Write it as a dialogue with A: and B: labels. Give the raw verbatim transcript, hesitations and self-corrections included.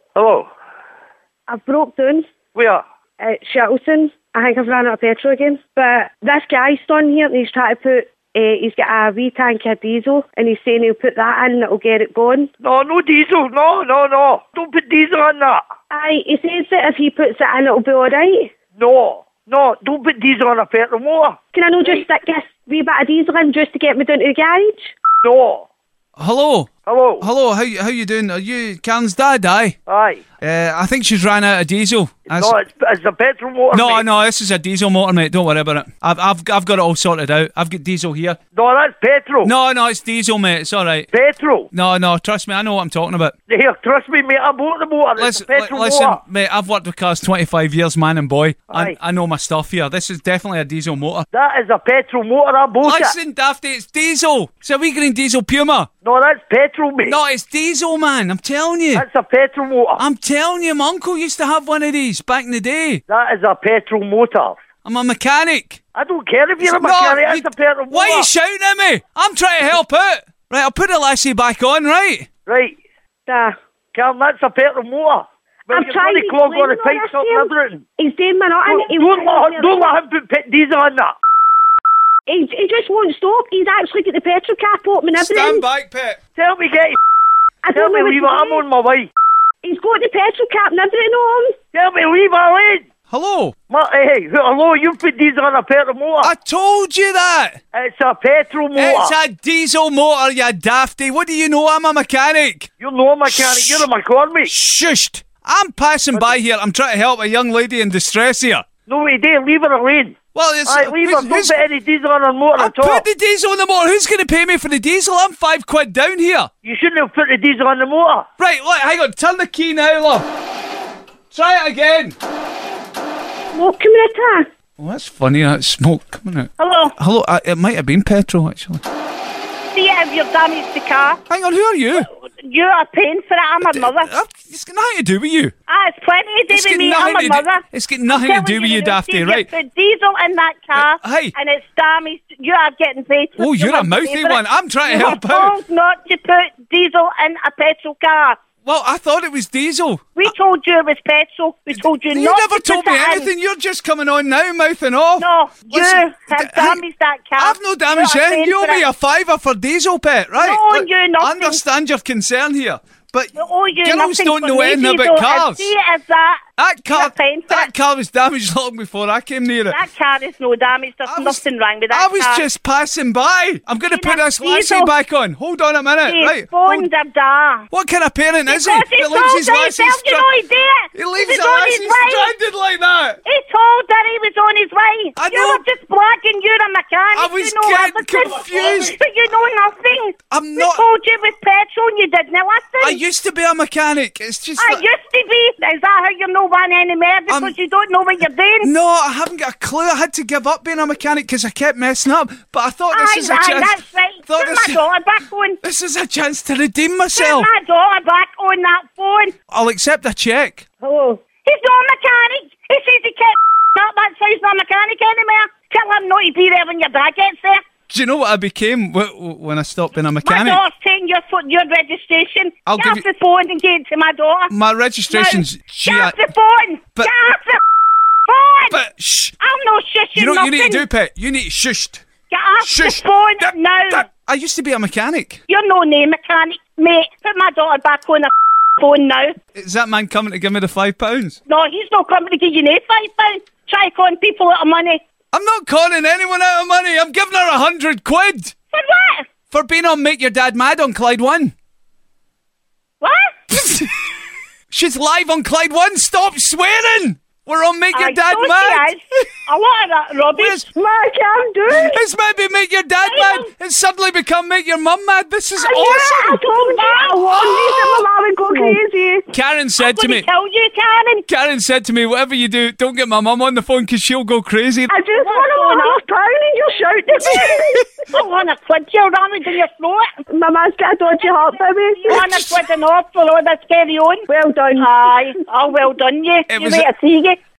A: Hello.
B: I've broke down
A: Where?
B: at Shuttleton. I think I've run out of petrol again. But this guy's on here and he's trying to put, uh, he's got a wee tank of diesel and he's saying he'll put that in and it'll get it going.
A: No, no diesel. No, no, no. Don't put diesel in that.
B: Aye, he says that if he puts it in it'll be alright.
A: No, no. Don't put diesel on a petrol motor.
B: Can I not just stick this wee bit of diesel in just to get me down to the garage?
A: No.
C: Hello.
A: Hello.
C: Hello, how you, how you doing? Are you Karen's dad, aye?
A: Aye.
C: Uh, I think she's ran out of diesel. That's-
A: No, it's, it's a petrol motor.
C: no,
A: mate.
C: no, this is a diesel motor, mate. Don't worry about it. I've, I've, I've got it all sorted out. I've got diesel here.
A: No, that's petrol.
C: No, no, it's diesel, mate. It's all right.
A: Petrol.
C: No, no, trust me, I know what I'm talking about.
A: Here, trust me, mate. I bought the motor. It's
C: Listen,
A: a petrol
C: li- listen,
A: motor.
C: mate, I've worked with cars twenty-five years, man and boy. I,
A: Aye.
C: I know my stuff here. This is definitely a diesel motor.
A: That is a petrol motor. I bought it.
C: Listen, Dafty, it's diesel. It's a wee green diesel Puma.
A: No, that's petrol, mate.
C: No, it's diesel, man. I'm telling you.
A: That's a petrol motor.
C: I'm telling you, my uncle used to have one of these back in the day.
A: That is a petrol motor.
C: I'm a mechanic.
A: I don't care if you're a
C: No,
A: mechanic.
C: you-
A: That's a petrol motor.
C: Why are you shouting at me? I'm trying to help out. Right, I'll put the lassie back on, right?
A: Right.
B: Da.
A: Cam, that's a petrol motor. Well,
B: I'm
A: you're
B: trying
A: going
B: to
A: to clog all the
B: explain all
A: pipes
B: this
A: up
B: to
A: and
B: him.
A: everything.
B: He's doing my not in.
A: Don't,
B: He
A: don't,
B: won't
A: let,
B: let
A: don't
B: me-
A: let him put pit diesel on that.
B: He, he just won't stop. He's actually got the petrol cap open and everything.
C: Stand back, Pet.
A: Tell me, get
B: I
A: Tell
B: don't
A: me,
B: know what
A: leave
B: to
A: it. I'm
B: do.
A: on my way.
B: He's got the petrol cap and everything on.
A: Tell me, leave it alone.
C: Hello?
A: Ma- hey, hello, you put diesel on a petrol motor.
C: I told you that.
A: It's a petrol motor.
C: It's a diesel motor, you dafty. What do you know? I'm a mechanic.
A: You're no mechanic, you're a McCormick.
C: Shushed. I'm passing by here. I'm trying to help a young lady in distress here.
A: No way, Dave, leave her alone.
C: Well, it's...
A: Aye, leave her,
C: who's-
A: don't
C: who's-
A: put any diesel on her motor
C: I
A: at all.
C: put the diesel on the motor. Who's going to pay me for the diesel? I'm five quid down here.
A: You shouldn't have put the diesel on the motor.
C: Right, look, hang on. Turn the key now, look. Try it again.
B: What coming at her?
C: Oh, that's funny, that smoke coming out.
D: Hello.
C: Hello, uh, it might have been petrol, actually.
D: See if you've damaged the car.
C: Hang on, who are you?
D: You are paying for it. I'm a mother.
C: Uh, it's got nothing to do with you.
D: Ah, it's plenty to do
C: It's
D: with
C: got
D: me.
C: nothing
D: I'm a
C: to do-
D: mother.
C: it's got nothing to
D: Telling
C: do with you,
D: the
C: Dafty,
D: truth,
C: right?
D: You put diesel in that car,
C: Uh, hey.
D: and it's damaged. You are getting paid. for
C: Oh,
D: it.
C: you're
D: You
C: a
D: want to pay
C: mouthy
D: for it.
C: one. I'm trying to
D: You
C: help
D: were
C: out.
D: told not to put diesel in a petrol car.
C: Well, I thought it was diesel.
D: We told you it was petrol. We told you
C: You
D: not
C: never
D: to
C: told
D: put
C: me
D: it in.
C: anything. You're just coming on now, mouthing off.
D: No, you
C: Listen,
D: have
C: d-
D: damaged that car.
C: I've no damage
D: You are
C: in.
D: paying
C: You owe
D: for
C: me
D: it.
C: a fiver for diesel, Pet, right?
D: No,
C: Look,
D: you nothing.
C: I understand your concern here, but
D: You owe you
C: girls
D: nothing
C: don't
D: for
C: know
D: me,
C: anything
D: diesel,
C: about cars.
D: and see it as that.
C: That car,
D: You're paying for
C: that
D: it.
C: car was damaged long before I came near it.
D: That car is no damage. There's
C: I was-
D: nothing wrong with that
C: I was
D: car.
C: just passing by. I'm going to
D: See,
C: put
D: that's
C: this lassie
D: diesel.
C: back on. Hold on a minute,
D: His
C: right?
D: phone's
C: Hold-
D: a da.
C: What kind of parent is he?
D: Because he
C: That
D: told
C: leaves his
D: her
C: lassie
D: himself, you
C: stra-
D: know he did.
C: He leaves
D: was
C: his
D: on
C: lassie
D: his way.
C: stranded like that.
D: He told her he was on his way.
C: I
D: you
C: know.
D: were just blacking. You're a mechanic.
C: I was
D: you know
C: getting
D: everything.
C: confused.
D: But you know nothing.
C: I'm
D: We
C: not-
D: told you it was petrol and you didn't listen.
C: I used to be a mechanic. It's just
D: I
C: that-
D: used to be. Is that how you're not one anymore? Because
C: Um,
D: you don't know what you're doing?
C: No, I haven't got a clue. I had to give up being a mechanic because I kept messing up. But I thought this
D: Aye,
C: is a
D: aye,
C: chance.
D: that's right.
C: Thought
D: Put
C: this,
D: my daughter back on.
C: this is a chance to redeem
D: Put
C: myself.
D: my daughter back on that phone.
C: I'll accept a check.
B: Hello.
D: He's not a mechanic. He says he can't up that so he's not a mechanic anymore. Tell him not to be there when your dad gets there.
C: Do you know what I became w- w- when I stopped being a
D: My
C: mechanic?
D: daughter's taking your foot, your registration.
C: I'll
D: Get
C: give
D: off
C: you-
D: the phone and give it to my daughter.
C: My registration's
D: Now,
C: G
D: Get
C: I.
D: off the phone.
C: But-
D: Get off the phone.
C: But shh.
D: I'm not shushing
C: You know what you
D: nothing.
C: need to do, Pet? You need to shushed.
D: Get off
C: Shush.
D: the phone
C: That-
D: now.
C: that- I used to be a mechanic.
D: You're no name mechanic, mate. Put my daughter back on the phone now.
C: Is that man coming to give me the five pounds?
D: No, he's not coming to give you no five pounds. Try calling people out of money.
C: I'm not conning anyone out of money. I'm giving her a hundred quid
D: For what?
C: for being on Make Your Dad Mad on Clyde One.
D: What?
C: She's live on Clyde One. Stop swearing. We're on Make Your
D: I
C: Dad
D: so
C: Mad.
D: she is. A lot of that rubbish.
C: Where's-
B: What can do?
C: It's maybe Make Your Dad
D: I
C: Mad. It's suddenly become Make Your Mum Mad. This is
B: I
C: awesome.
B: told you. I warned you that my mum would go crazy.
C: Karen said to
D: I'm
C: me.
D: going to tell you, Karen.
C: Karen said to me, whatever you do, don't get my mum on the phone because she'll go crazy.
B: I just want a half pound and you'll shout at me.
D: I want a quid you're ramming in your throat.
B: My man's got a dodgy heart, baby.
D: You want a quid and off for all this carry on.
B: Well done.
D: Aye. Oh, well done, you.
C: It
D: You
C: was
D: wait
C: a-
D: a see you.